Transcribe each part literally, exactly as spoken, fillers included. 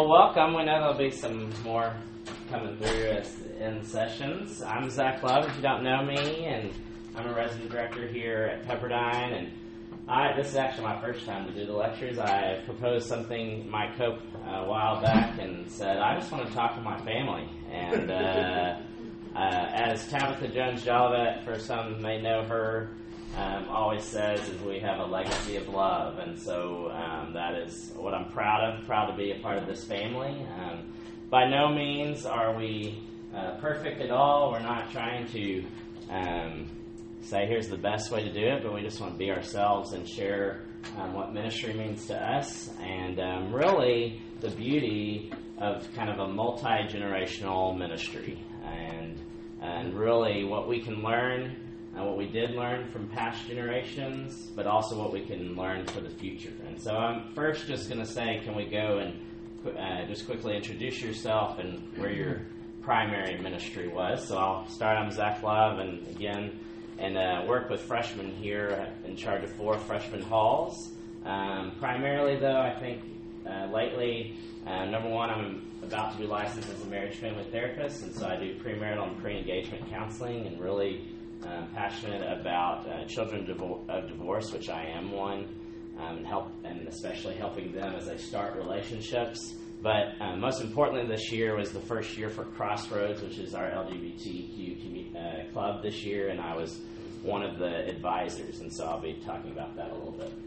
Well, welcome. We know there'll be some more coming through us in sessions. I'm Zach Love, if you don't know me, and I'm a resident director here at Pepperdine. And I, this is actually my first time to do the lectures. I proposed something, Mike Cope, uh, a while back, and said, I just want to talk to my family. And uh, uh, as Tabitha Jones-Jolivet, for some may know her, Um, always says is we have a legacy of love, and so um, that is what I'm proud of, proud to be a part of this family. Um, by no means are we uh, perfect at all. We're not trying to um, say here's the best way to do it, but we just want to be ourselves and share um, what ministry means to us, and um, really the beauty of kind of a multi-generational ministry, and, and really what we can learn Uh, what we did learn from past generations, but also what we can learn for the future. And so I'm first just going to say, can we go and uh, just quickly introduce yourself and where your primary ministry was. So I'll start. I'm Zach Love, and again, and uh, work with freshmen here in charge of four freshman halls. Um, primarily, though, I think uh, lately, uh, number one, I'm about to be licensed as a marriage family therapist, and so I do premarital and pre-engagement counseling, and really I'm passionate about uh, children divo- of divorce, which I am one, um, and help, and especially helping them as they start relationships. But uh, most importantly, this year was the first year for Crossroads, which is our L G B T Q commu- uh, club this year, and I was one of the advisors, and so I'll be talking about that a little bit.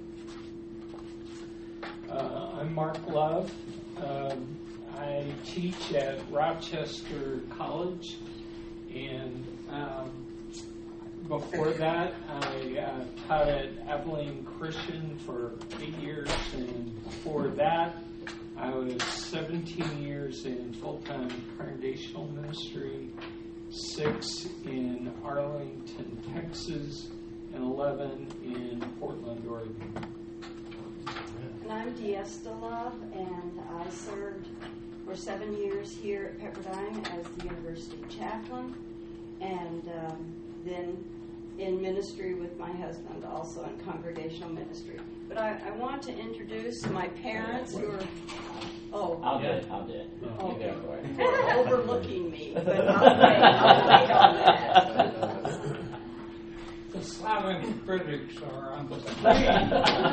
Uh, I'm Mark Love. Um, I teach at Rochester College, and um, before that, I uh, taught at Abilene Christian for eight years, and before that, I was seventeen years in full-time congregational ministry, six in Arlington, Texas, and eleven in Portland, Oregon. And I'm Diesta Love, and I served for seven years here at Pepperdine as the university chaplain, and um, then in ministry with my husband, also in congregational ministry. But I, I want to introduce my parents who are, oh. I'll do it, I'll do it. Oh, You go for it. They're overlooking me, but I'll wait, I'll wait on that. The silent critics are on the screen.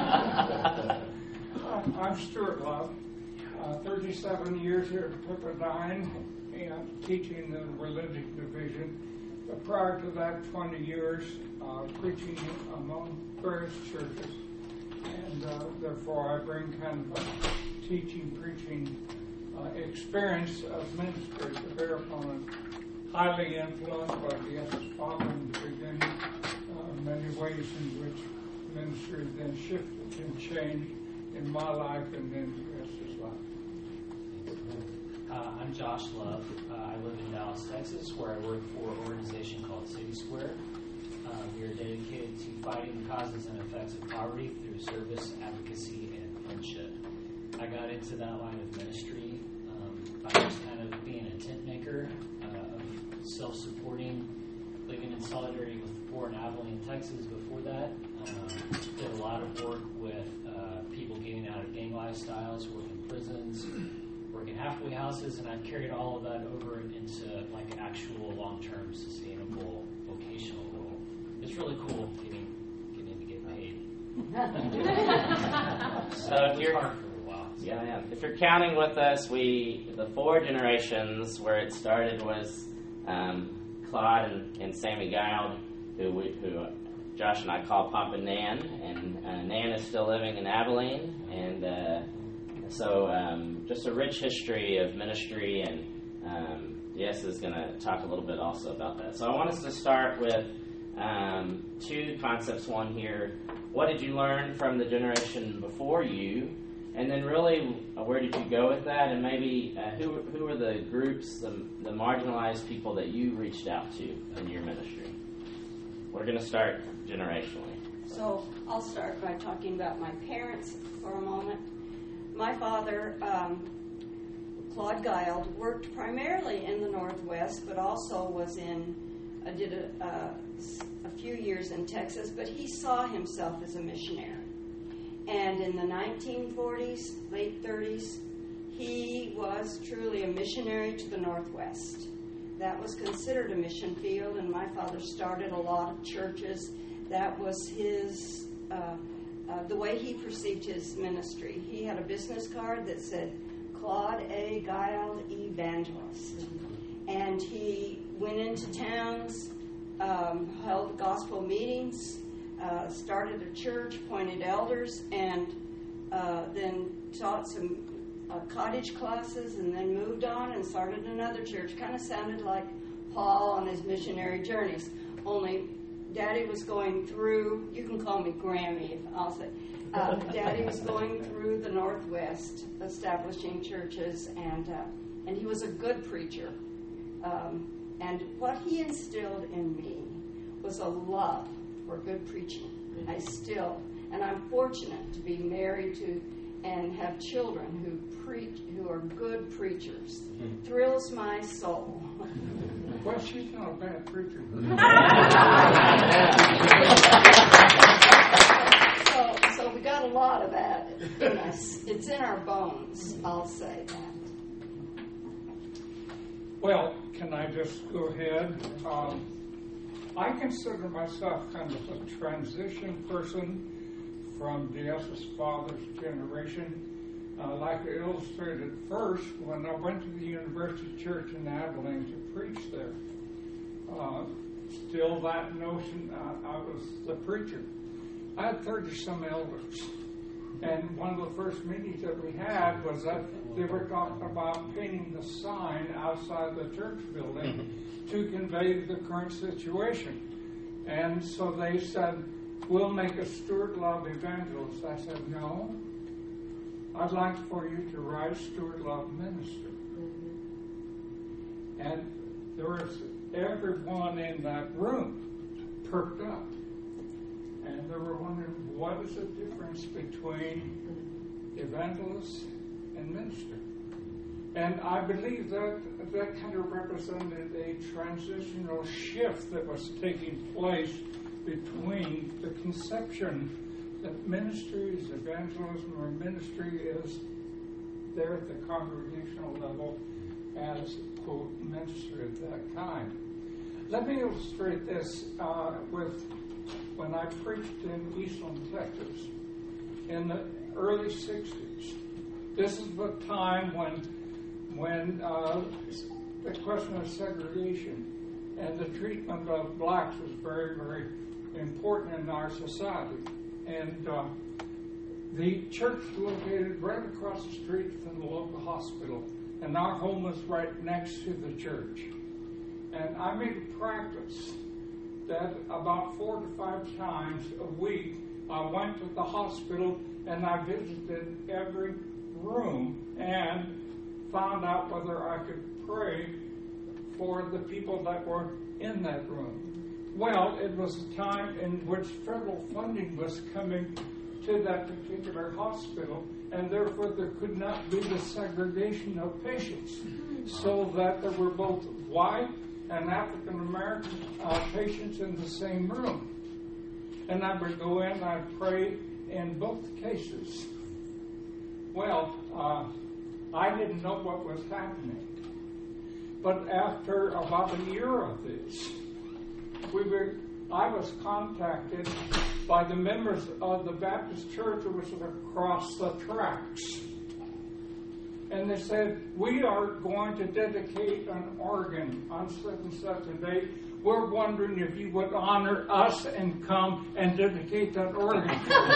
I'm Stuart Love, uh, thirty-seven years here at Pepperdine, and teaching the religion division. But prior to that, twenty years uh, preaching among various churches, and uh, therefore I bring kind of a teaching, preaching uh, experience of ministry to bear upon it. Highly influenced by the S S Father in the beginning, uh, many ways in which ministry then shifted and changed in my life and then the rest of his life. Uh, I'm Josh Love. Uh, I live in Dallas, Texas, where I work for an organization called City Square. Uh, we are dedicated to fighting the causes and effects of poverty through service, advocacy, and friendship. I got into that line of ministry um, by just kind of being a tent maker, uh, of self-supporting, living in solidarity with the poor in Abilene, Texas before that. Um, did a lot of work with uh, people getting out of gang lifestyles, working prisons, working halfway houses, and I've carried all of that over into like an actual long-term sustainable vocational role. It's really cool getting getting to get paid. So if you're hard for a while. Yeah, yeah. If you're counting with us, we the four generations where it started was um, Claude and, and Sammy Guild, who we, who uh, Josh and I call Pump and Nan, and uh, Nan is still living in Abilene, and uh, so um, just a rich history of ministry, and um, Yes is going to talk a little bit also about that. So I want us to start with um, two concepts. One here, what did you learn from the generation before you? And then really, uh, where did you go with that? And maybe uh, who who are the groups, the, the marginalized people that you reached out to in your ministry? We're going to start generationally. So I'll start by talking about my parents for a moment. My father, um, Claude Guild, worked primarily in the Northwest, but also was in, uh, did a, uh, a few years in Texas, but he saw himself as a missionary. And in the nineteen forties, late thirties, he was truly a missionary to the Northwest. That was considered a mission field, and my father started a lot of churches. That was his, uh, uh, the way he perceived his ministry. He had a business card that said, Claude A. Guile, Evangelist. And he went into towns, um, held gospel meetings, uh, started a church, appointed elders, and uh, then taught some uh, cottage classes, and then moved on and started another church. Kind of sounded like Paul on his missionary journeys, only Daddy was going through, you can call me Grammy, if I'll say, uh, Daddy was going through the Northwest, establishing churches, and uh, and he was a good preacher. Um, and what he instilled in me was a love for good preaching. I still, and I'm fortunate to be married to and have children who preach, who are good preachers. Mm-hmm. Thrills my soul. Well, she's not a bad preacher. so, so we got a lot of that in us. It's in our bones, I'll say that. Well, can I just go ahead? Um, I consider myself kind of a transition person from DeS's father's generation. Uh, like I illustrated first, when I went to the University Church in Abilene to preach there, uh, still that notion, uh, I was the preacher. I had thirty-some elders, and one of the first meetings that we had was that they were talking about painting the sign outside the church building to convey the current situation. And so they said, we'll make a Stuart Love evangelist. I said, no. I'd like for you to write Stuart Love minister. Mm-hmm. And there was everyone in that room perked up. And they were wondering, what is the difference between evangelist and minister? And I believe that that kind of represented a transitional shift that was taking place between the conception that ministry is evangelism, or ministry is there at the congregational level as, quote, ministry of that kind. Let me illustrate this uh, with when I preached in Eastland, Texas in the early sixties. This is the time when when uh, the question of segregation and the treatment of blacks was very, very important in our society. And uh, the church was located right across the street from the local hospital, and our home was right next to the church. And I made a practice that about four to five times a week I went to the hospital and I visited every room and found out whether I could pray for the people that were in that room. Well, it was a time in which federal funding was coming to that particular hospital, and therefore there could not be the segregation of patients, so that there were both white and African American uh, patients in the same room. And I would go in, I'd pray in both cases. Well, uh, I didn't know what was happening. But after about a year of this, we were, I was contacted by the members of the Baptist church that was across the tracks. And they said, we are going to dedicate an organ on such and such a date. We're wondering if you would honor us and come and dedicate that organ.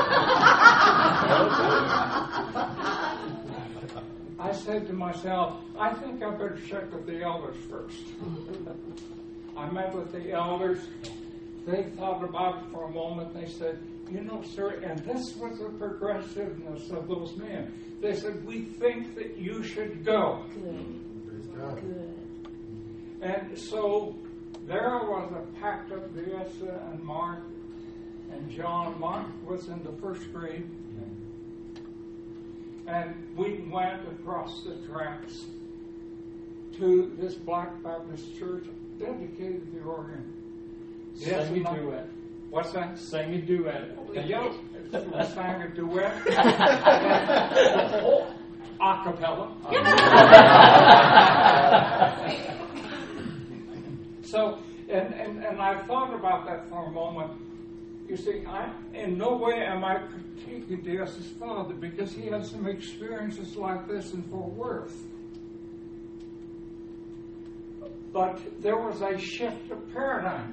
I said to myself, I think I better check with the elders first. I met with the elders. They thought about it for a moment. They said, you know, sir, and this was the progressiveness of those men. They said, we think that you should go. Good. Good. And so there I was, a packed up Vanessa and Mark and John. Mark was in the first grade. And we went across the tracks to this Black Baptist church, dedicated the organ. Yes, Sing a duet. What's that? Sing a duet. Yeah, we sang a duet. a cappella. So, and, and, and I thought about that for a moment. You see, I, in no way am I critiquing D.S.'s father, because he had some experiences like this in Fort Worth. But there was a shift of paradigm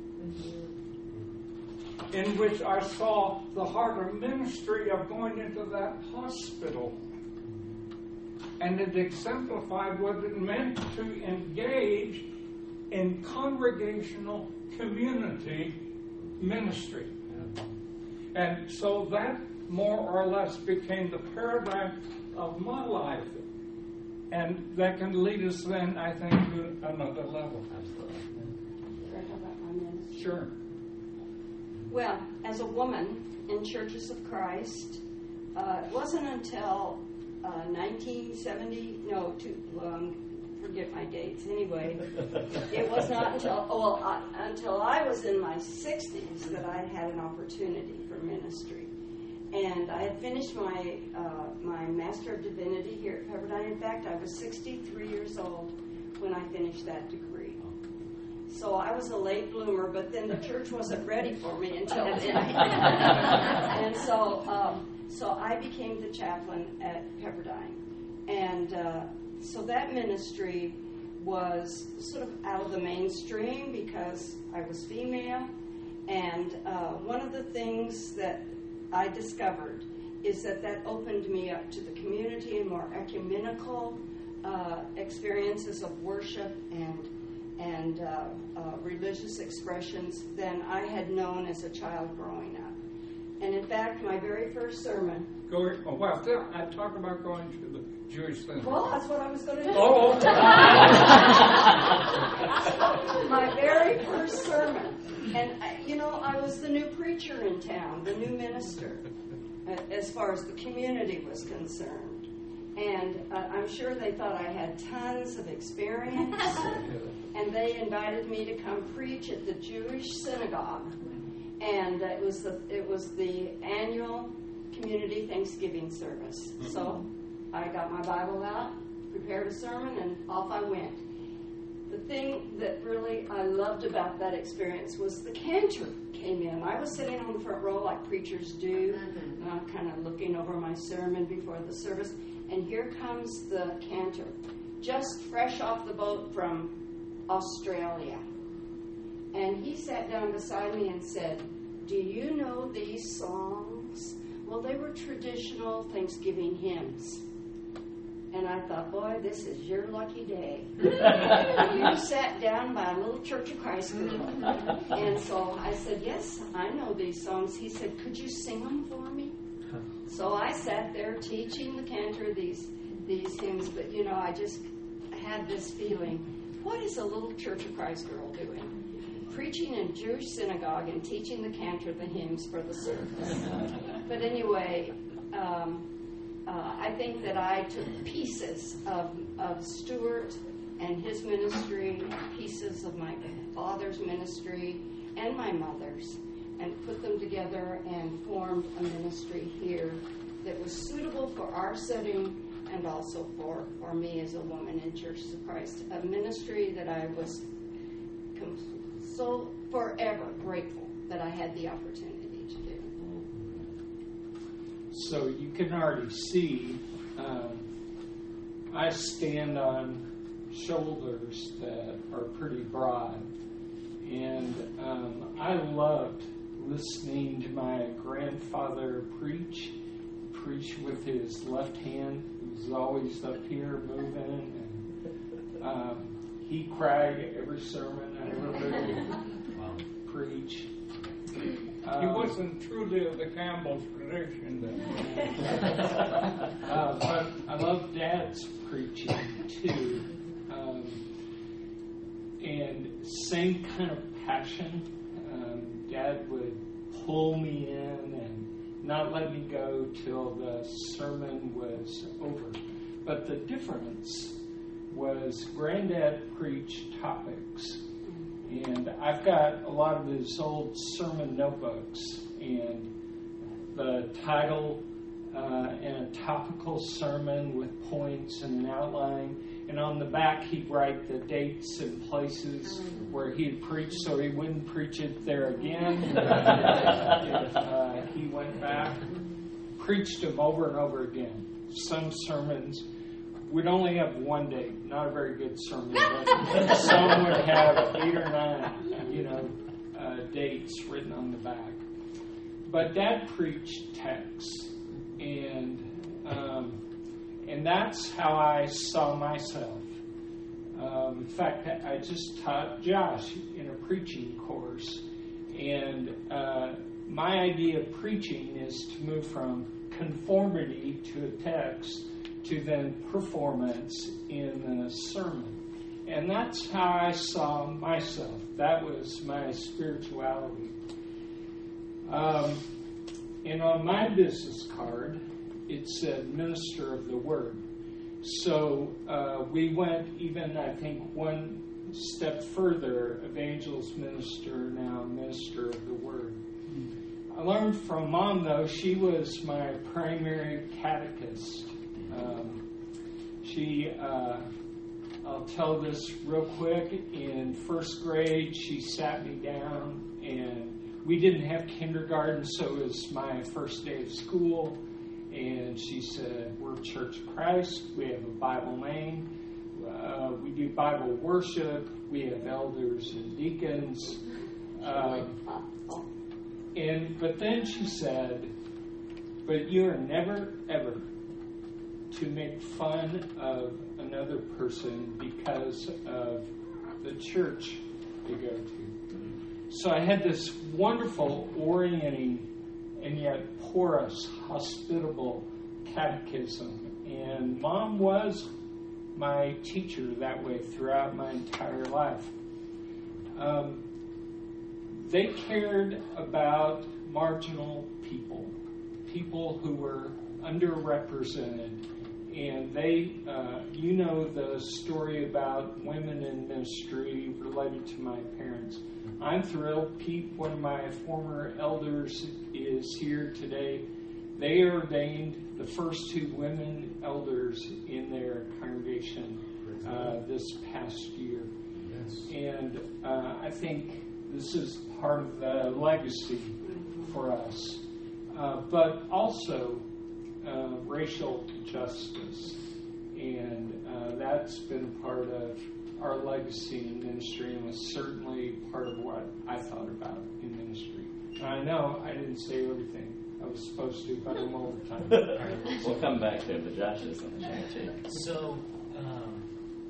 in which I saw the heart of ministry of going into that hospital. And it exemplified what it meant to engage in congregational community ministry. And so that more or less became the paradigm of my life. And that can lead us then, I think, to another level. Absolutely. Can I talk about my ministry? Sure. Well, as a woman in Churches of Christ, uh, it wasn't until uh, nineteen seventy, no, too long, forget my dates. Anyway, it was not until well uh, until I was in my sixties that I had an opportunity for ministry, and I had finished my uh, my Master of Divinity here at Pepperdine. In fact, I was sixty-three years old when I finished that degree. So I was a late bloomer, but then the church wasn't ready for me until then. And so, um, so I became the chaplain at Pepperdine, and uh, so that ministry was sort of out of the mainstream because I was female. And uh, one of the things that I discovered is that that opened me up to the community and more ecumenical uh, experiences of worship and and uh, uh, religious expressions than I had known as a child growing up. And in fact, my very first sermon... Go, oh, well, I talk about going to the Jewish thing. Well, that's what I was going to do. Oh, My very first sermon. And, you know, I was the new preacher in town, the new minister, as far as the community was concerned. And uh, I'm sure they thought I had tons of experience. And they invited me to come preach at the Jewish synagogue. And uh, it was the it was the annual community Thanksgiving service. Mm-hmm. So I got my Bible out, prepared a sermon, and off I went. The thing that really I loved about that experience was the cantor came in. I was sitting on the front row like preachers do, mm-hmm. uh, kind of looking over my sermon before the service. And here comes the cantor, just fresh off the boat from Australia. And he sat down beside me and said, "Do you know these songs?" Well, they were traditional Thanksgiving hymns. And I thought, boy, this is your lucky day. You sat down by a little Church of Christ girl. And so I said, yes, I know these songs. He said, could you sing them for me? So I sat there teaching the cantor these these hymns. But, you know, I just had this feeling, what is a little Church of Christ girl doing? Preaching in Jewish synagogue and teaching the cantor the hymns for the service. But anyway, um, uh, I think that I took pieces of, of Stuart and his ministry, pieces of my father's ministry and my mother's, and put them together and formed a ministry here that was suitable for our setting and also for, for me as a woman in Churches of Christ. A ministry that I was completely so forever grateful that I had the opportunity to do. So you can already see um, I stand on shoulders that are pretty broad. And um, I loved listening to my grandfather preach, preach with his left hand. He was always up here moving. And um, he cried every sermon I ever heard him wow. preach. Um, he wasn't truly of the Campbell's tradition then. uh, but I love Dad's preaching too. Um, and same kind of passion. Um, Dad would pull me in and not let me go till the sermon was over. But the difference was Granddad preached topics. And I've got a lot of his old sermon notebooks. And the title uh, and a topical sermon with points and an outline. And on the back, he'd write the dates and places where he'd preach, so he wouldn't preach it there again. if uh, he went back, preached them over and over again. Some sermons would only have one date, not a very good sermon, but some would have eight or nine, you know, uh, dates written on the back. But Dad preached texts, and um, and that's how I saw myself. Um, in fact, I just taught Josh in a preaching course, and uh, my idea of preaching is to move from conformity to a text to then performance in a sermon. And that's how I saw myself. That was my spirituality. Um, and on my business card, it said minister of the word. So uh, we went even, I think, one step further, evangelist minister, now minister of the word. I learned from Mom, though, she was my primary catechist. Um, she, uh, I'll tell this real quick, in first grade, she sat me down, and we didn't have kindergarten, so it was my first day of school. And she said, we're Church of Christ. We have a Bible name. Uh, we do Bible worship. We have elders and deacons. Uh, and but then she said, but you are never, ever to make fun of another person because of the church they go to. So I had this wonderful orienting and yet porous, hospitable catechism. And Mom was my teacher that way throughout my entire life. Um, they cared about marginal people, people who were underrepresented. And they, uh, you know the story about women in ministry related to my parents. I'm thrilled. Pete, one of my former elders, is here today. They ordained the first two women elders in their congregation uh, this past year. Yes. And uh, I think this is part of the legacy for us. Uh, but also uh, racial justice. And uh, that's been part of our legacy in ministry, and was certainly part of what I thought about in ministry. And I know I didn't say everything I was supposed to, but I'm over time. We'll come back to it, but Josh is on the channel too. So, um,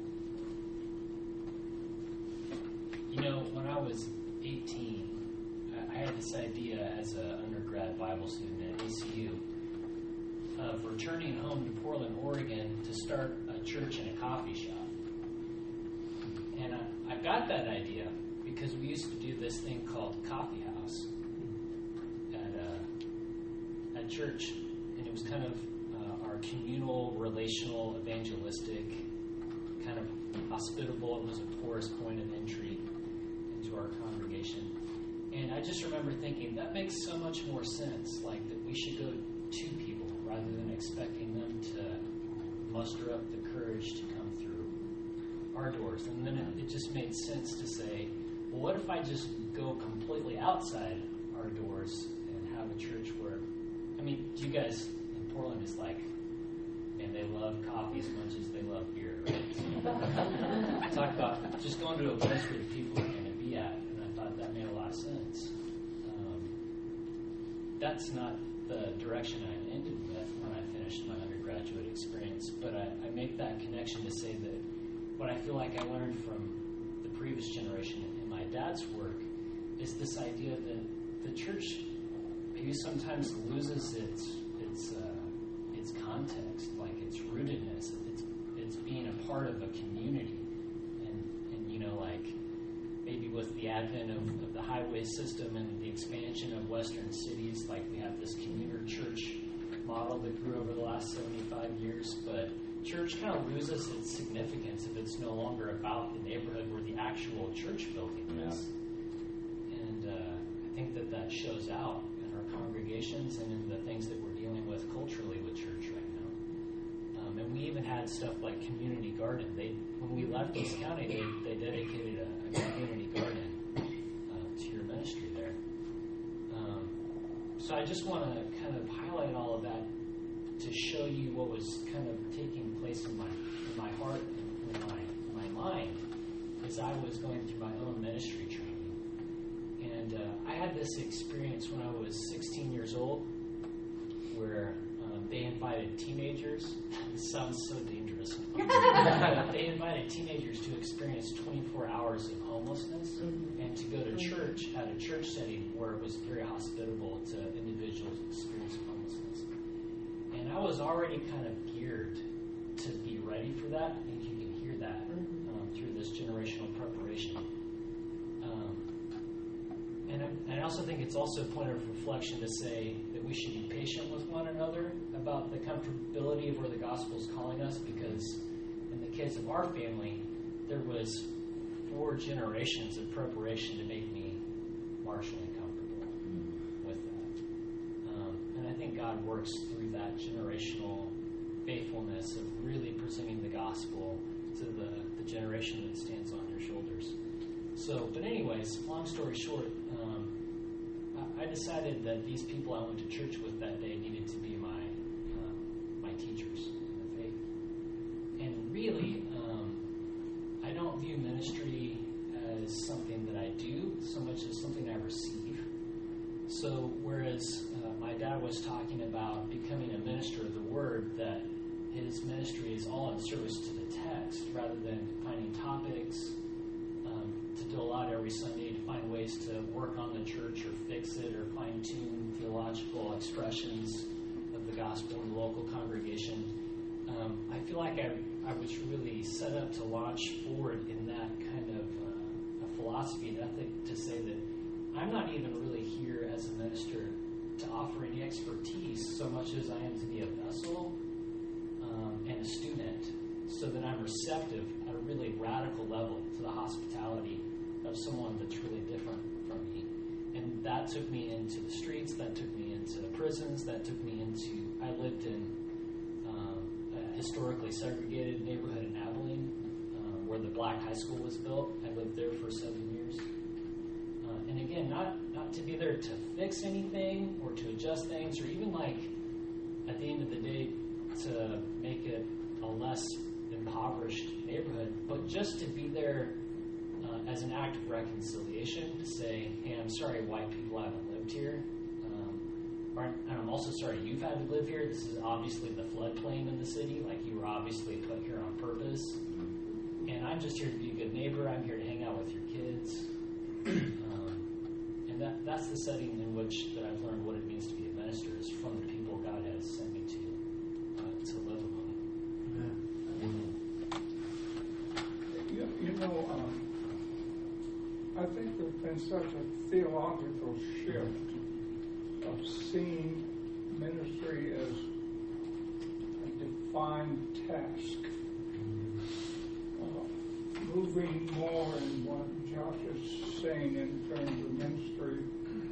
you know, when I was eighteen, I had this idea as an undergrad Bible student at A C U of returning home to Portland, Oregon to start a church and a coffee shop. And I, I got that idea because we used to do this thing called Coffee House at, uh, at church. And it was kind of uh, our communal, relational, evangelistic, kind of hospitable. It was a porous point of entry into our congregation. And I just remember thinking, that makes so much more sense, like that we should go to people rather than expecting them to muster up the courage to come through our doors. And then it, it just made sense to say, well, what if I just go completely outside our doors and have a church where, I mean, you guys in Portland is like, and they love coffee as much as they love beer, right? Talk about just going to a place where the people are going to be at, and I thought that made a lot of sense. Um, that's not the direction I ended with when I finished my undergraduate experience, but I, I make that connection to say that what I feel like I learned from the previous generation in my dad's work is this idea that the church maybe sometimes loses its its uh, its context, like its rootedness. It's it's being a part of a community, and and you know, like maybe with the advent of, of the highway system and the expansion of Western cities, like we have this commuter church model that grew over the last seventy-five years, but church kind of loses its significance if it's no longer about the neighborhood where the actual church building is. Yeah. And uh, I think that that shows out in our congregations and in the things that we're dealing with with culturally with church right now. Um, and we even had stuff like community garden. They when we left East County, they, they dedicated a, a community garden uh, to your ministry there. Um, so I just want to kind of highlight all of that to show you what was kind of taking place in my in my heart and in my in my mind as I was going through my own ministry training. And uh, I had this experience when I was sixteen years old, where um, they invited teenagers. This sounds so dangerous. They invited teenagers to experience twenty-four hours of homelessness mm-hmm. and to go to church at a church setting where it was very hospitable to individuals experiencing homelessness. And I was already kind of geared to be ready for that, and you can hear that um, through this generational preparation. Um, and, I, and I also think it's also a point of reflection to say that we should be patient with one another about the comfortability of where the gospel is calling us, because in the case of our family, there was four generations of preparation to make me marginally comfortable with that. Um, and I think God works through that generational faithfulness of really presenting the gospel to the, the generation that stands on your shoulders. So, but anyways, long story short, um, I, I decided that these people I went to church with that day needed to be my uh, my teachers in the faith. And really, um, I don't view ministry as something that I do so much as something I receive. So whereas uh, my dad was talking about becoming a minister of the Word, that his ministry is all in service to the text rather than finding topics um, to do a lot every Sunday to find ways to work on the church or fix it or fine-tune theological expressions of the gospel in the local congregation. Um, I feel like I, I was really set up to launch forward in that kind of uh, a philosophy and ethic to say that I'm not even really here as a minister to offer any expertise so much as I am to be a vessel um, and a student, so that I'm receptive at a really radical level to the hospitality of someone that's really different from me. And that took me into the streets, that took me into prisons, that took me into, I lived in um, a historically segregated neighborhood in Abilene uh, where the Black High School was built. I lived there for seven years. Uh, and again, not, not to be there to fix anything or to adjust things or even like at the end of the day to make it a less impoverished neighborhood, but just to be there uh, as an act of reconciliation to say, hey, I'm sorry white people haven't lived here. Um, or, and I'm also sorry you've had to live here. This is obviously the floodplain in the city. Like you were obviously put here on purpose. And I'm just here to be a good neighbor. I'm here to hang out with your kids. Um, and that, that's the setting in which that I've learned what it means to be a minister, is from the people God has sent me to uh, to live among. You, you know, um, I think there's been such a theological shift of seeing ministry as a defined task. Uh, moving more in what Josh is saying in terms of ministry,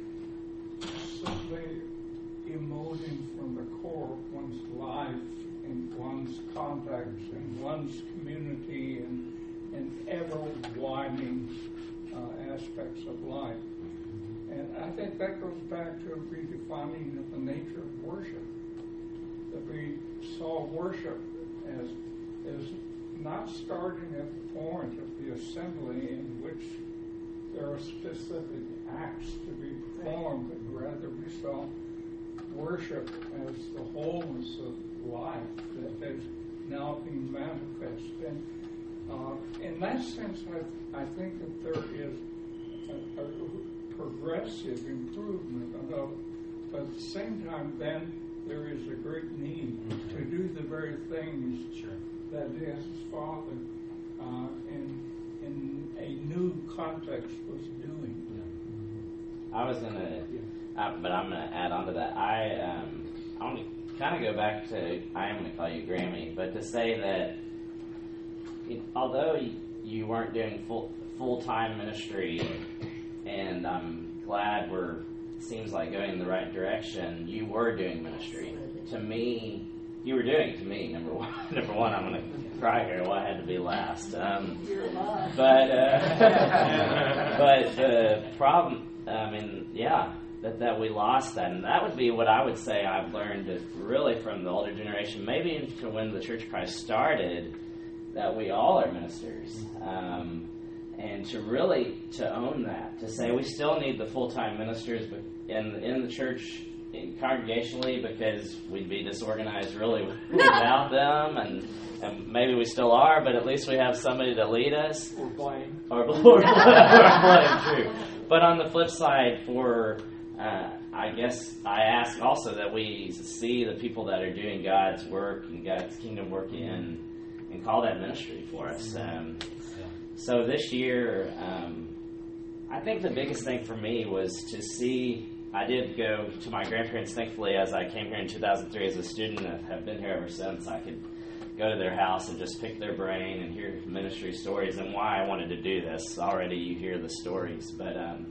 simply emoting from the core of one's life and one's contacts and one's community and, and ever-widening uh, aspects of life. And I think that goes back to a redefining of the nature of worship. That we saw worship as, as not starting at the point of the assembly in which there are specific acts to be performed, but rather we saw worship as the wholeness of life that is now being manifest. And uh, in that sense, I, I think that there is a, a progressive improvement, although but at the same time, then there is a great need mm-hmm. to do the very things sure. that his father uh, in in a new context was doing. Yeah. I was gonna, uh, but I'm gonna add on to that. I um, I want to kind of go back to, I am gonna call you Grammy, but to say that it, although you, you weren't doing full full time ministry, and I'm glad we're seems like going in the right direction, you were doing ministry. to me, you were doing to me, number one. Number one, I'm going to cry here. Well, I had to be last. Um, but, uh, but the problem, I mean, yeah, that, that we lost that. And that would be what I would say I've learned that really from the older generation, maybe into when the Church of Christ started, that we all are ministers. Um, and to really, to own that, to say we still need the full-time ministers in, in the church, in congregationally, because we'd be disorganized really without them, and, and maybe we still are, but at least we have somebody to lead us. Or blame. Or, or blame, true. But on the flip side, for uh, I guess I ask also that we see the people that are doing God's work and God's kingdom work in, and call that ministry for us. Um, so this year, um, I think the biggest thing for me was to see. I did go to my grandparents, thankfully, as I came here in two thousand three as a student, and have been here ever since. I could go to their house and just pick their brain and hear ministry stories and why I wanted to do this. Already you hear the stories. But um,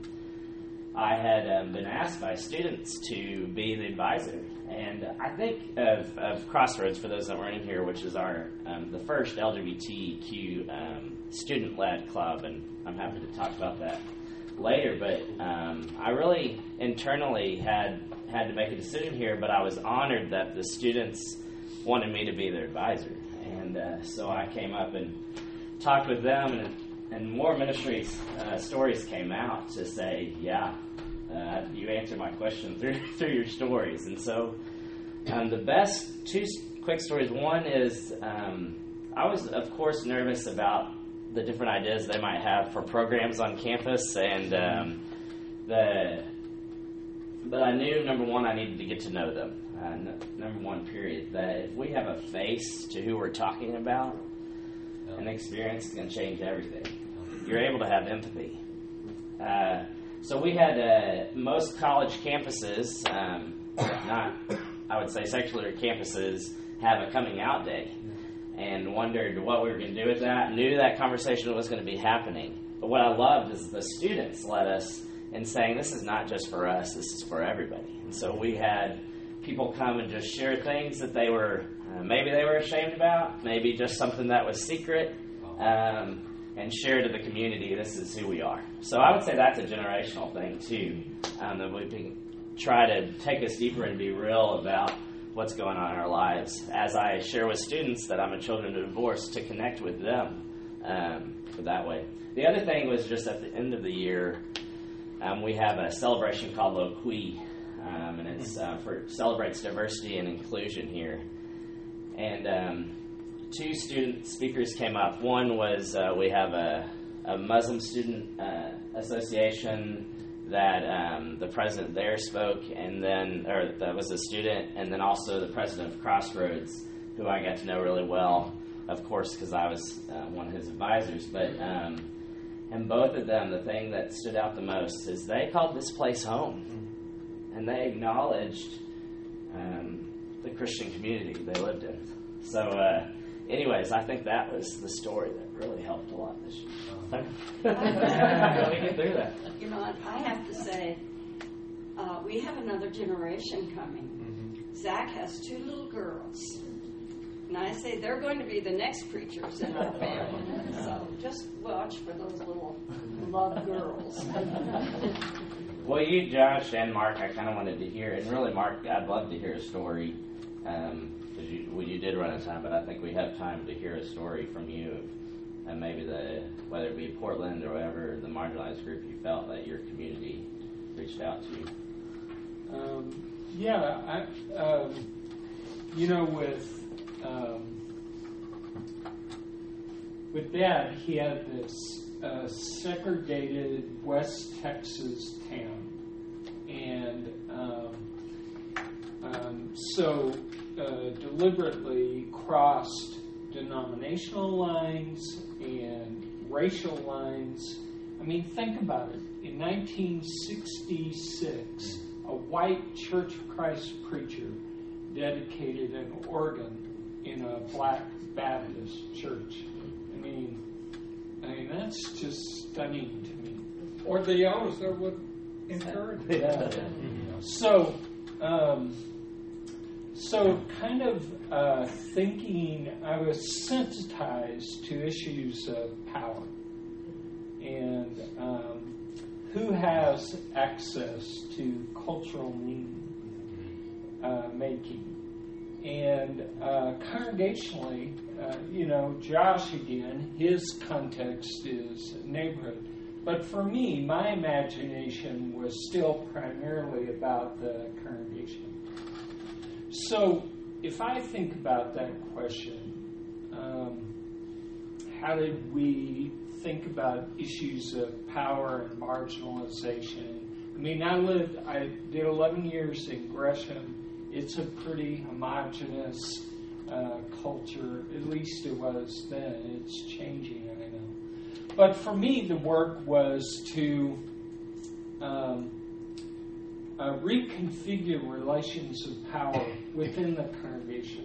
I had um, been asked by students to be the advisor. And I think of, of Crossroads, for those that weren't in here, which is our um, the first L G B T Q um, student-led club, and I'm happy to talk about that later, but um, I really internally had had to make a decision here, but I was honored that the students wanted me to be their advisor, and uh, so I came up and talked with them, and, and more ministry uh, stories came out to say, yeah, uh, you answered my question through through your stories. And so um, the best two quick stories, one is um, I was, of course, nervous about the different ideas they might have for programs on campus, and um, the but I knew, number one, I needed to get to know them. Uh, n- number one, period. That if we have a face to who we're talking about, an experience is going to change everything. You're able to have empathy. Uh, so we had uh, most college campuses, um, not I would say secular campuses, have a coming out day. And wondered what we were going to do with that. Knew that conversation was going to be happening. But what I loved is the students led us in saying, this is not just for us, this is for everybody. And so we had people come and just share things that they were, uh, maybe they were ashamed about, maybe just something that was secret, um, and share to the community, this is who we are. So I would say that's a generational thing too, um, that we can try to take us deeper and be real about what's going on in our lives. As I share with students that I'm a children of divorce, to connect with them um, that way. The other thing was just at the end of the year, um, we have a celebration called Loqui, um, and it's uh, for celebrates diversity and inclusion here. And um, two student speakers came up. One was uh, we have a, a Muslim student uh, association that um, the president there spoke, and then, or that was a student, and then also the president of Crossroads, who I got to know really well, of course, because I was uh, one of his advisors. But um, and both of them, the thing that stood out the most is they called this place home, and they acknowledged um, the Christian community they lived in. So, uh, anyways, I think that was the story that really helped a lot this year. Let me get through that. You know, I have to say, uh, we have another generation coming. Mm-hmm. Zach has two little girls. And I say they're going to be the next preachers in our family. So just watch for those little love girls. Well, you, Josh, and Mark, I kind of wanted to hear, and really, Mark, I'd love to hear a story, because um, you, well, you did run out of time, but I think we have time to hear a story from you, and maybe the, whether it be Portland or whatever, the marginalized group you felt that your community reached out to you. Um, yeah, I, um, you know, with um, with Dad, he had this uh, segregated West Texas town, and um, um, so uh, deliberately crossed denominational lines and racial lines. I mean, think about it. In nineteen sixty-six, a white Church of Christ preacher dedicated an organ in a black Baptist church. I mean, I mean that's just stunning to me. Or the elders that would encourage it. Yeah. So, um, So kind of uh, thinking, I was sensitized to issues of power and um, who has access to cultural meaning uh, making. And uh, congregationally, uh, you know, Josh again, his context is neighborhood. But for me, my imagination was still primarily about the congregation. So if I think about that question, um, how did we think about issues of power and marginalization? I mean, I lived, I did eleven years in Gresham. It's a pretty homogenous uh, culture, at least it was then. It's changing, I know. But for me, the work was to um, uh, reconfigure relations of power within the congregation.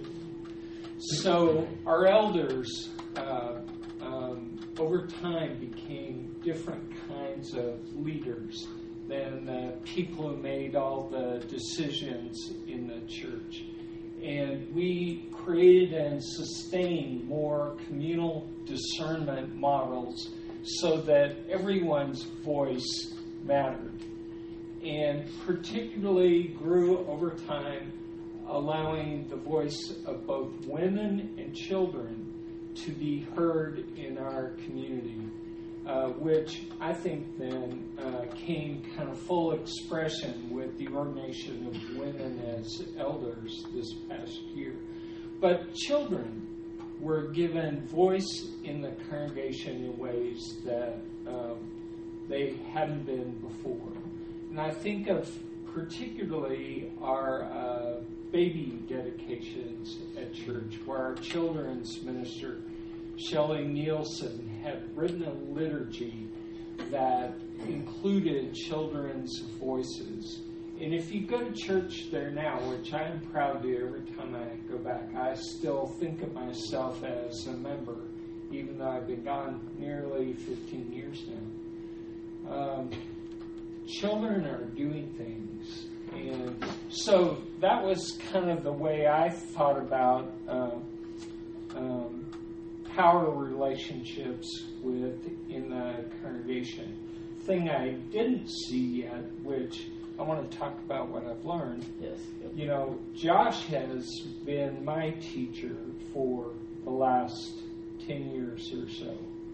So our elders, uh, um, over time, became different kinds of leaders than the people who made all the decisions in the church. And we created and sustained more communal discernment models so that everyone's voice mattered. And particularly grew over time, allowing the voice of both women and children to be heard in our community. Uh, which I think then uh, came kind of full expression with the ordination of women as elders this past year. But children were given voice in the congregation in ways that um, they hadn't been before. And I think of particularly our uh, baby dedications at church, where our children's minister, Shelley Nielsen, had written a liturgy that included children's voices. And if you go to church there now, which I am proud to do every time I go back, I still think of myself as a member, even though I've been gone nearly fifteen years now. Um, children are doing things. And so that was kind of the way I thought about um, um, power relationships within the congregation. Thing I didn't see yet, which I want to talk about what I've learned. Yes. Yep. You know, Josh has been my teacher for the last ten years or so.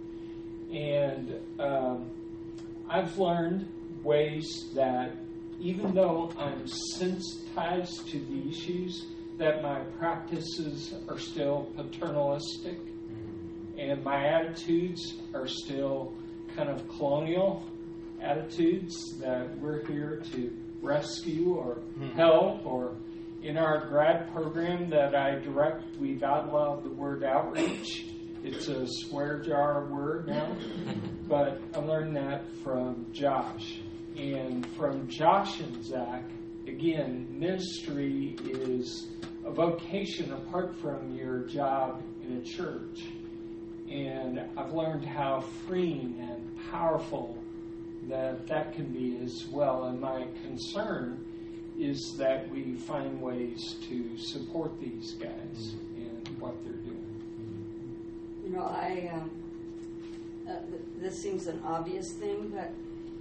And um, I've learned ways that even though I'm sensitized to the issues, that my practices are still paternalistic. And my attitudes are still kind of colonial attitudes that we're here to rescue or help. Or in our grad program that I direct, we've outlawed the word outreach. It's a swear jar word now. But I learned that from Josh. And from Josh and Zach, again, ministry is a vocation apart from your job in a church. And I've learned how freeing and powerful that that can be as well. And my concern is that we find ways to support these guys in what they're doing. You know, I, um, uh, th- this seems an obvious thing, but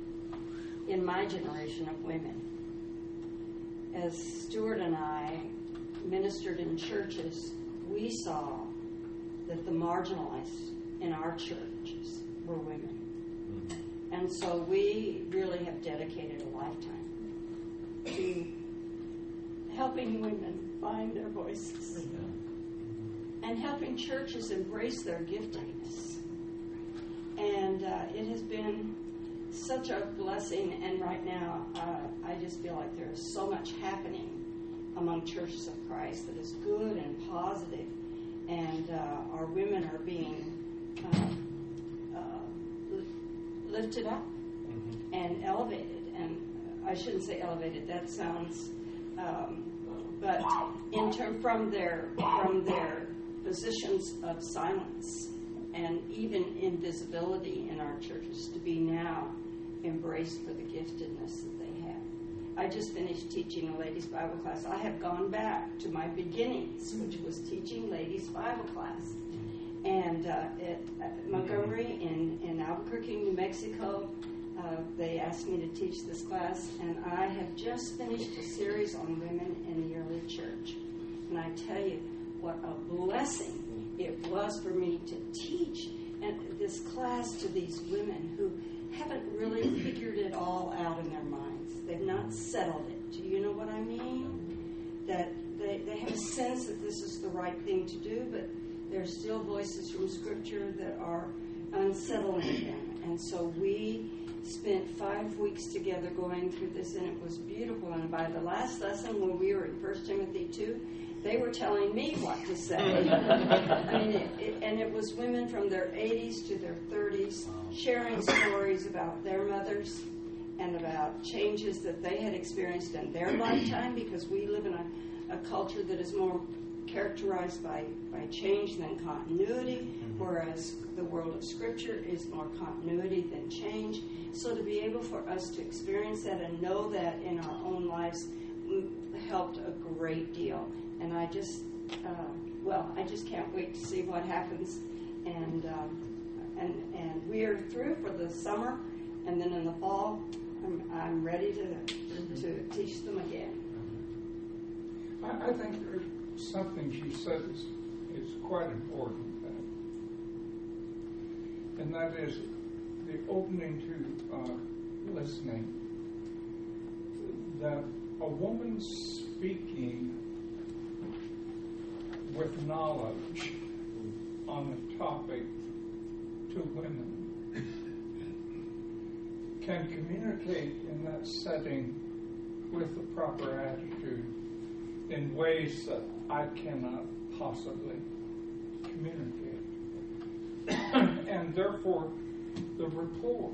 in my generation of women, as Stuart and I ministered in churches, we saw that the marginalized in our churches were women. Mm-hmm. And so we really have dedicated a lifetime to helping women find their voices mm-hmm. and helping churches embrace their giftedness. And uh, it has been such a blessing, and right now uh, I just feel like there is so much happening among churches of Christ that is good and positive. And uh, our women are being uh, uh, lifted up mm-hmm. and elevated. And I shouldn't say elevated. That sounds, um, but in term from their from their positions of silence and even invisibility in our churches, to be now embraced for the giftedness that they have. I just finished teaching a ladies' Bible class. I have gone back to my beginnings, which was teaching ladies' Bible class. And uh, at, at Montgomery in, in Albuquerque, New Mexico, uh, they asked me to teach this class. And I have just finished a series on women in the early church. And I tell you, what a blessing it was for me to teach and this class to these women who haven't really figured it all out in their minds. They've not settled it. Do you know what I mean? That they, they have a sense that this is the right thing to do, but there's still voices from Scripture that are unsettling them. And so we spent five weeks together going through this, and it was beautiful. And by the last lesson, when we were in First Timothy two, they were telling me what to say. I mean, it, it, and it was women from their eighties to their thirties sharing stories about their mothers and about changes that they had experienced in their lifetime, because we live in a, a culture that is more characterized by, by change than continuity, whereas the world of Scripture is more continuity than change. So to be able for us to experience that and know that in our own lives helped a great deal. And I just, uh, well, I just can't wait to see what happens. And um, and and we are through for the summer, and then in the fall, I'm I'm ready to to teach them again. I, I think there's something she said is, is quite important, and that is the opening to uh, listening. That a woman speaking with knowledge on a topic to women can communicate in that setting with the proper attitude in ways that I cannot possibly communicate. And therefore, the rapport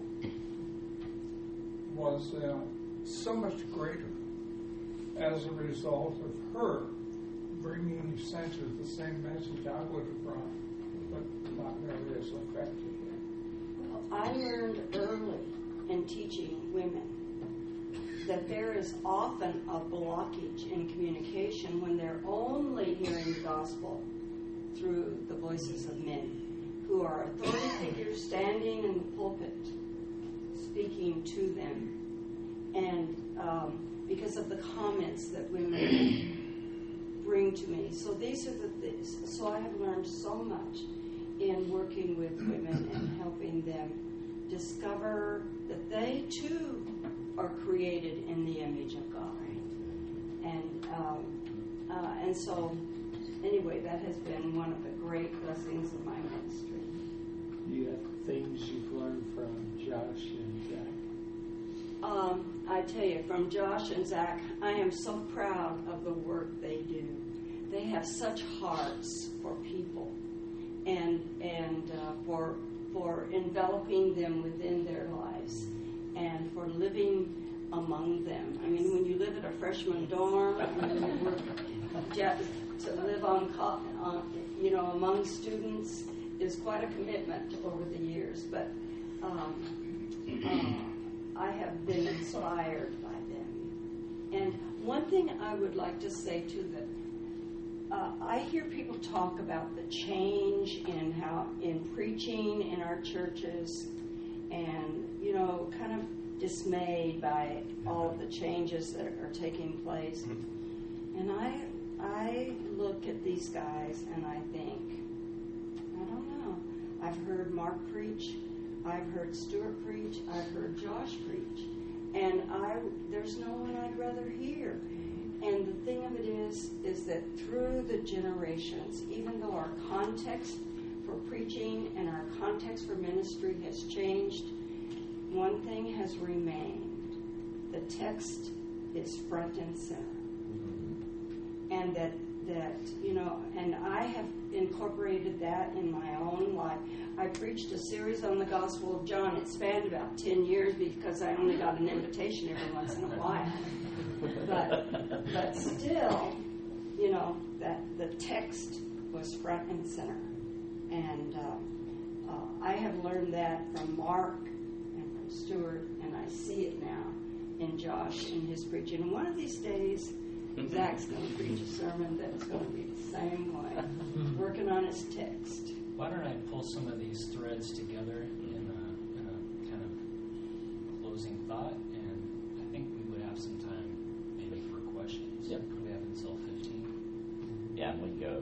was uh, so much greater as a result of her bringing essentially the same message I would have brought, but not nearly as effectively. Well, I learned early in teaching women that there is often a blockage in communication when they're only hearing the gospel through the voices of men who are authority figures standing in the pulpit speaking to them. And um, because of the comments that women bring to me. So these are the things. So I have learned so much in working with women and helping them discover that they too are created in the image of God. And um, uh, and so anyway, that has been one of the great blessings of my ministry. You have things you've learned from Josh and Zach? Um, I tell you, from Josh and Zach, I am so proud of the work they do. They have such hearts for people, and and uh, for for enveloping them within their lives, and for living among them. I mean, when you live at a freshman dorm, and you work, to live on, on you know among students is quite a commitment over the years. But um, uh, I have been inspired by them. And one thing I would like to say too, that uh, I hear people talk about the change in how in preaching in our churches, and you know, kind of dismayed by all of the changes that are taking place. And I I look at these guys and I think, I don't know. I've heard Mark preach. I've heard Stuart preach. I've heard Josh preach. And I, there's no one I'd rather hear. And the thing of it is, is that through the generations, even though our context for preaching and our context for ministry has changed, one thing has remained. The text is front and center. And that, that, you know, and I have incorporated that in my own life. I preached a series on the Gospel of John. It spanned about ten years because I only got an invitation every once in a while. But, but still, you know, that the text was front and center. And uh, uh, I have learned that from Mark and from Stuart, and I see it now in Josh and his preaching. And one of these days, Zach's going to preach a sermon that's going to be the same way, working on his text. Why don't I pull some of these threads together in a, in a kind of closing thought, and I think we would have some time maybe for questions. Yep. We have until fifteen. Yeah, we go.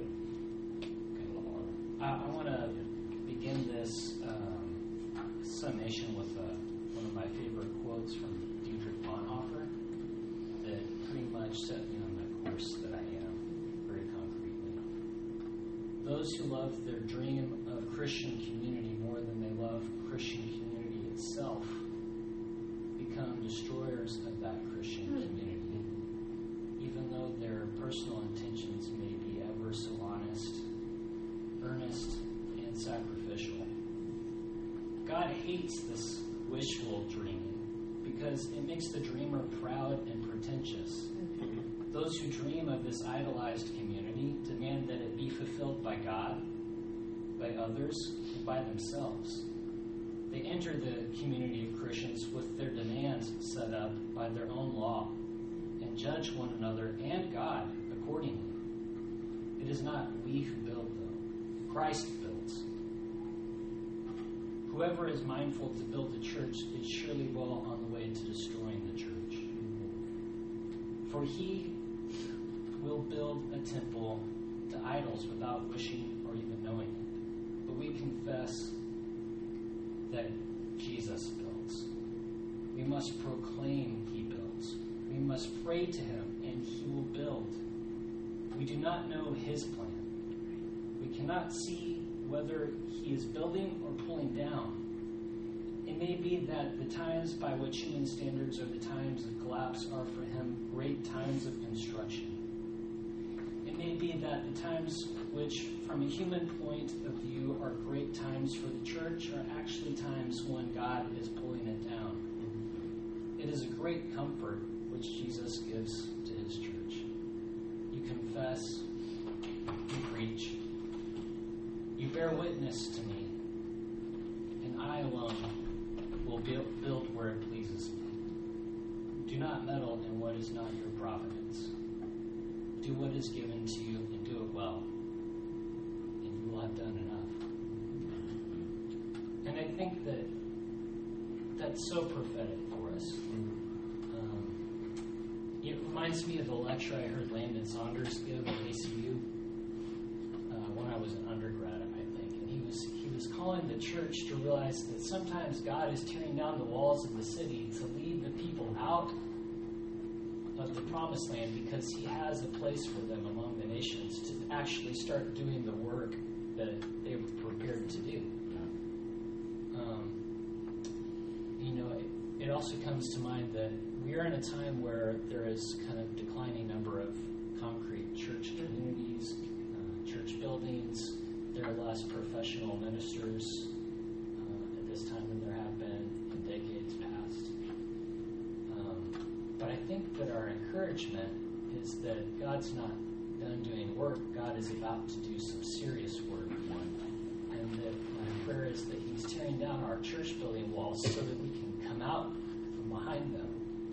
I, I want to begin this um, summation with uh, one of my favorite quotes from Dietrich Bonhoeffer that pretty much set me on the course that I am, very concretely. Those who love their dream of Christian community more than they love Christian community itself become destroyers of that Christian community, even though their personal intentions may be ever so honest, earnest, and sacrificial. God hates this wishful dreaming because it makes the dreamer proud and pretentious. Those who dream of this idolized community demand that it be fulfilled by God, by others, and by themselves. They enter the community of Christians with their demands set up by their own law and judge one another and God accordingly. It is not we who build, though. Christ builds. Whoever is mindful to build the church is surely well on the way to destroying the church. For he will build a temple to idols without wishing or even knowing it. But we confess that Jesus builds. We must proclaim he builds. We must pray to him, and he will build. We do not know his plan. We cannot see whether he is building or pulling down. It may be that the times by which human standards are the times of collapse are for him great times of construction. It may be that the times which, from a human point of view, are great times for the church are actually times when God is pulling it down. It is a great comfort which Jesus gives to his church. You confess, you preach, you bear witness to me, and I alone will build where it pleases me. Do not meddle in what is not your providence. Do what is given to you and do it well, and you will have done enough. And I think that that's so prophetic for us. Um, it reminds me of the lecture I heard Landon Saunders give at A C U uh, when I was an undergrad, I think. And he was he was calling the church to realize that sometimes God is tearing down the walls of the city to lead the people out of the promised land because he has a place for them among the nations to actually start doing the work that they were prepared to do. Um, you know, it, it also comes to mind that we are in a time where there is kind of declining number of concrete church communities, uh, church buildings. There are less professional ministers uh, at this time than there have been in decades past. Um, but I think that our encouragement is that God's not done doing work. God is about to do some serious work. And that my prayer is that he's tearing down our church building walls so that we can come out from behind them.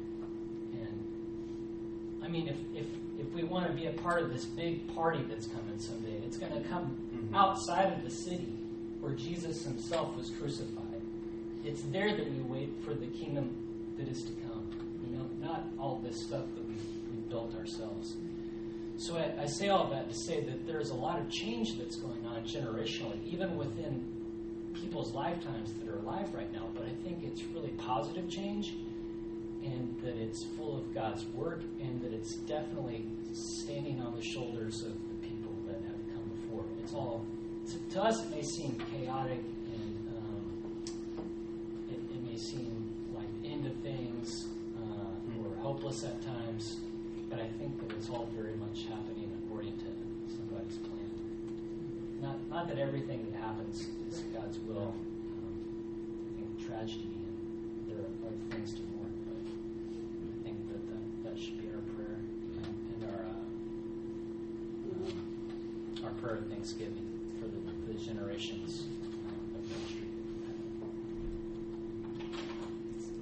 And I mean, if if, if we want to be a part of this big party that's coming someday, it's going to come mm-hmm. outside of the city where Jesus himself was crucified. It's there that we wait for the kingdom that is to come. You know, not all this stuff that we we built ourselves. So I, I say all that to say that there's a lot of change that's going on generationally, even within people's lifetimes that are alive right now. But I think it's really positive change, and that it's full of God's work, and that it's definitely standing on the shoulders of the people that have come before. It's all, to, to us, it may seem chaotic, and um, it, it may seem like the end of things, uh, or hopeless at times. But I think that it's all very much happening according to somebody's plan. Not not that everything that happens is God's will. Um, I think tragedy and there are, are things to mourn, but I think that that, that should be our prayer and, and our uh, um, our prayer of thanksgiving for the, the generations uh, of ministry.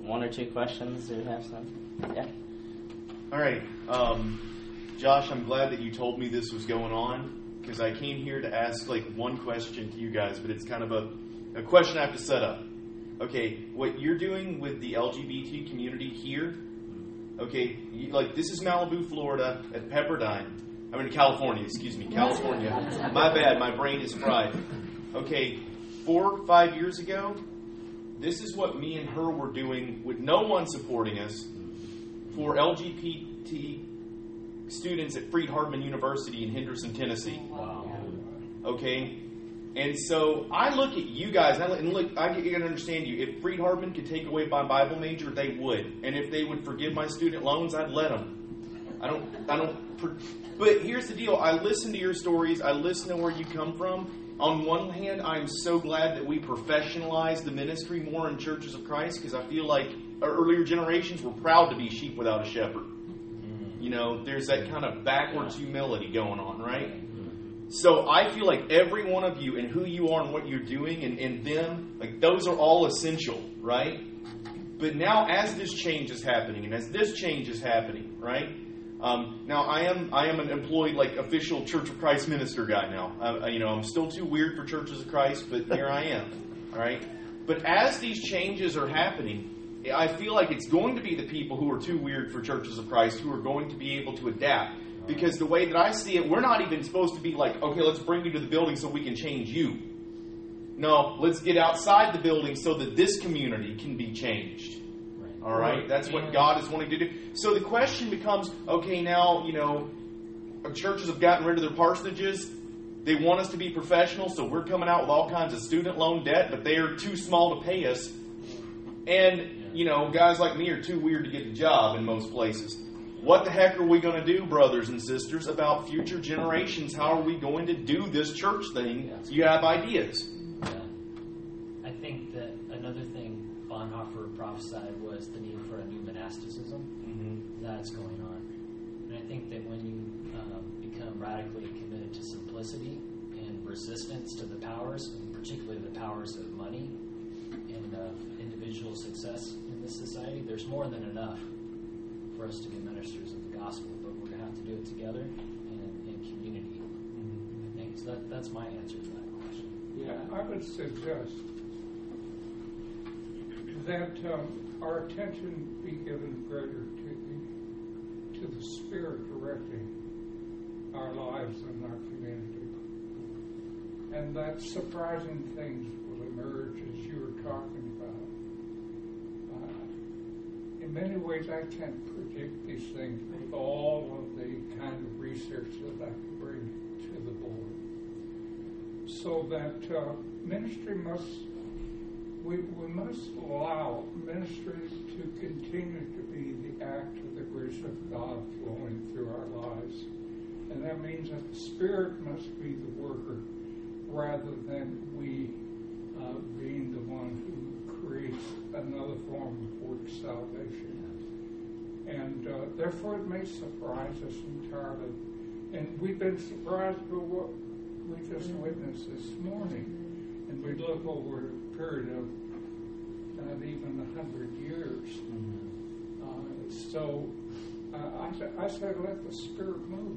one or two questions. Do you have some? Yeah. All right. Um, Josh, I'm glad that you told me this was going on, because I came here to ask like one question to you guys, but it's kind of a, a question I have to set up. Okay, what you're doing with the L G B T community here, okay, you, like this is Malibu, Florida, at Pepperdine. I mean, California, excuse me, California. My bad, my brain is fried. Okay, four, five years ago, this is what me and her were doing with no one supporting us for L G B T students at Freed-Hardeman University in Henderson, Tennessee. Wow. Okay? And so I look at you guys, and, I, and look, I can understand you. If Freed-Hardeman could take away my Bible major, they would. And if they would forgive my student loans, I'd let them. I don't, I don't, but here's the deal. I listen to your stories. I listen to where you come from. On one hand, I'm so glad that we professionalize the ministry more in Churches of Christ, because I feel like our earlier generations were proud to be sheep without a shepherd. You know, there's that kind of backwards humility going on, right? So I feel like every one of you and who you are and what you're doing and, and them, like those are all essential, right? But now as this change is happening and as this change is happening, right? Um, now I am I am an employed like official Church of Christ minister guy now. Uh, you know, I'm still too weird for Churches of Christ, but here I am, all right? But as these changes are happening, I feel like it's going to be the people who are too weird for Churches of Christ who are going to be able to adapt. Because the way that I see it, we're not even supposed to be like, okay, let's bring you to the building so we can change you. No, let's get outside the building so that this community can be changed. All right? That's what God is wanting to do. So the question becomes, okay, now, you know, churches have gotten rid of their parsonages. They want us to be professional, so we're coming out with all kinds of student loan debt, but they are too small to pay us. And you know, guys like me are too weird to get a job in most places. What the heck are we going to do, brothers and sisters, about future generations? How are we going to do this church thing? You have ideas. Yeah. I think that another thing Bonhoeffer prophesied was the need for a new monasticism. Mm-hmm. That's going on. And I think that when you um, become radically committed to simplicity and resistance to the powers, and particularly the powers of money, and uh, individual success in this society, there's more than enough for us to be ministers of the gospel, but we're going to have to do it together and in community. Mm-hmm. I think so. That, that's my answer to that question. Yeah, I would suggest that um, our attention be given greater to the, to the Spirit directing our lives and our community, and that surprising things will emerge as you were talking about. Uh, in many ways, I can't predict these things with all of the kind of research that I can bring to the board. So that uh, ministry must, we, we must allow ministry to continue to be the act of the grace of God flowing through our lives. And that means that the Spirit must be the worker rather than we uh, being the one who creates another form of work salvation. And uh, therefore it may surprise us entirely. And we've been surprised by what we just witnessed this morning. And we look over a period of not even a hundred years. Mm-hmm. Uh, so uh, I, I said, let the Spirit move.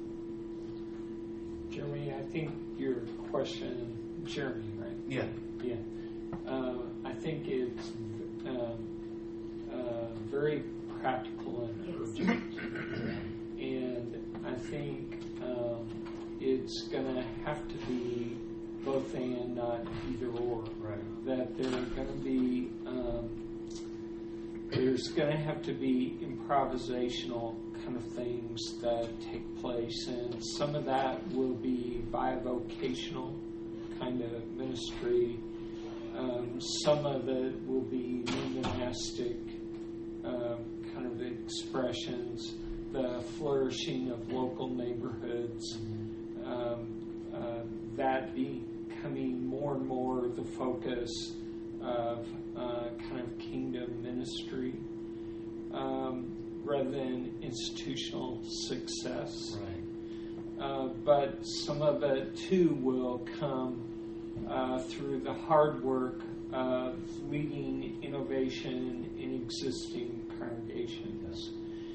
Jeremy, I think your question, Jeremy, right? Yeah. Yeah. Uh, I think it's um, uh, very practical and urgent. And I think um, it's going to have to be both and, not either or. Right. That there are going to be, um, there's going to have to be improvisational kind of things that take place, and some of that will be bivocational kind of ministry. Um, some of it will be monastic uh, kind of expressions, the flourishing of local neighborhoods, um, uh, that becoming more and more the focus of uh, kind of kingdom ministry. Um, rather than institutional success. Right. Uh, but some of it, too, will come uh, through the hard work of leading innovation in existing congregations.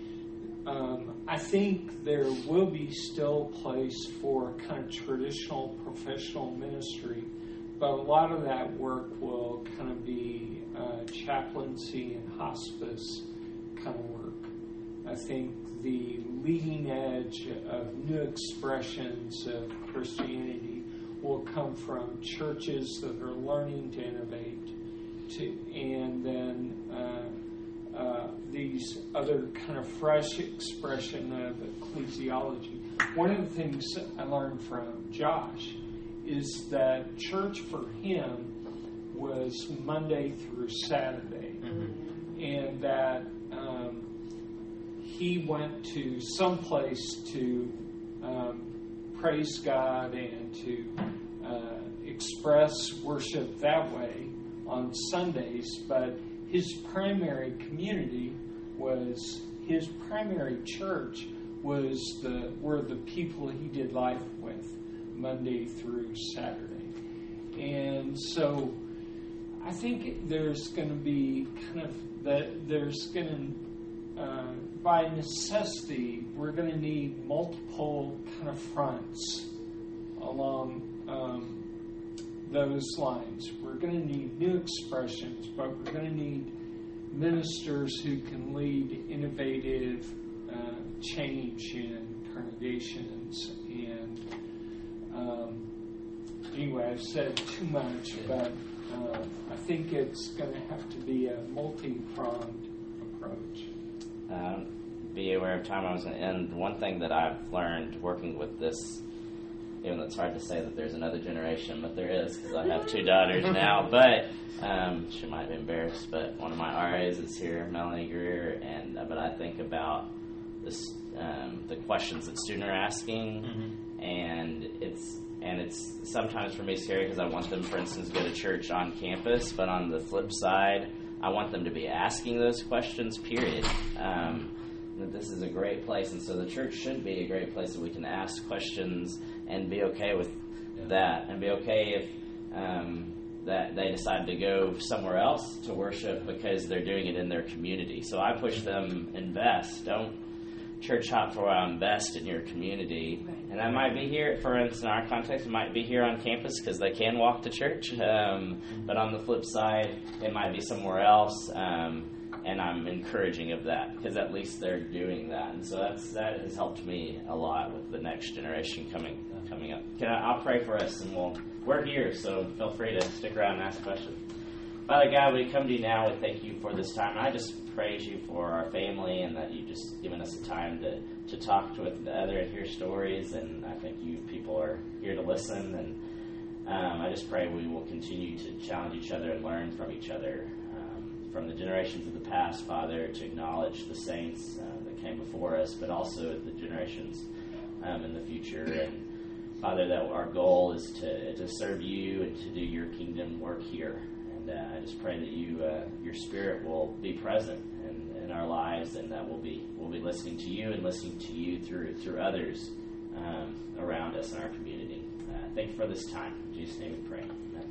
Um, I think there will be still a place for kind of traditional professional ministry, but a lot of that work will kind of be uh, chaplaincy and hospice kind of work. I think the leading edge of new expressions of Christianity will come from churches that are learning to innovate, to, and then uh, uh, these other kind of fresh expression of ecclesiology. One of the things I learned from Josh is that church for him was Monday through Saturday, mm-hmm. and that um, he went to some place to um, praise God and to uh, express worship that way on Sundays, but his primary community was, his primary church was the were the people he did life with Monday through Saturday. And so I think there's going to be kind of, that there's going to, uh, by necessity, we're going to need multiple kind of fronts along um, those lines. We're going to need new expressions, but we're going to need ministers who can lead innovative uh, change in congregations. And um, anyway, I've said too much, but uh, I think it's going to have to be a multi-pronged approach. Um, be aware of time. I was going to end. One thing that I've learned working with this, even though it's hard to say that there's another generation, but there is, because I have two daughters now. But um, she might be embarrassed. But one of my R As is here, Melanie Greer, and uh, but I think about this, um, the questions that students are asking, mm-hmm. and it's and it's sometimes for me scary because I want them, for instance, to go to church on campus. But on the flip side, I want them to be asking those questions. Period. Um, that this is a great place, and so the church should be a great place that we can ask questions and be okay with yeah. that, and be okay if um, that they decide to go somewhere else to worship because they're doing it in their community. So I push them, invest. Don't church hop for a while, invest in your community. Right. And that might be here, for instance, in our context, it might be here on campus because they can walk to church. Um, but on the flip side, it might be somewhere else. Um, And I'm encouraging of that because at least they're doing that, and so that's that has helped me a lot with the next generation coming coming up. Can I, I'll pray for us, and we'll we're here, so feel free to stick around and ask questions. Father God, we come to you now. We thank you for this time. I just praise you for our family and that you've just given us a time to to talk to with the other and hear stories. And I think you people are here to listen. And um, I just pray we will continue to challenge each other and learn from each other. From the generations of the past, Father, to acknowledge the saints uh, that came before us, but also the generations um, in the future. And Father, that our goal is to to serve you and to do your kingdom work here. And uh, I just pray that you, uh, your Spirit, will be present in, in our lives, and that we'll be we'll be listening to you and listening to you through through others um, around us in our community. Uh, thank you for this time. In Jesus' name we pray. Amen.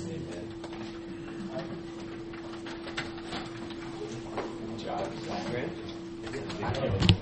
Amen. Job. Great.